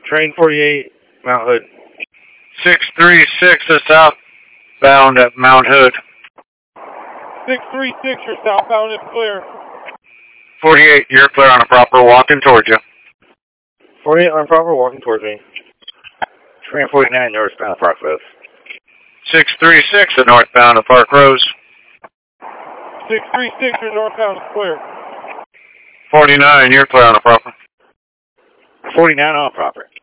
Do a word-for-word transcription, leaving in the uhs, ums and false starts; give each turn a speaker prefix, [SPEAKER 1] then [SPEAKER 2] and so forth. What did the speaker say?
[SPEAKER 1] Train forty-eight, Mount Hood.
[SPEAKER 2] six three six is southbound at Mount Hood.
[SPEAKER 3] six three six, you're southbound, it's clear.
[SPEAKER 2] forty-eight, you're clear on a proper, walking towards you.
[SPEAKER 1] forty-eight on proper, walking towards me. Train forty-nine, northbound Park Rose.
[SPEAKER 2] six three six at northbound of Park Rose.
[SPEAKER 3] six three six, you're northbound, it's clear.
[SPEAKER 2] forty-nine, you're clear on a proper.
[SPEAKER 1] forty-nine on proper.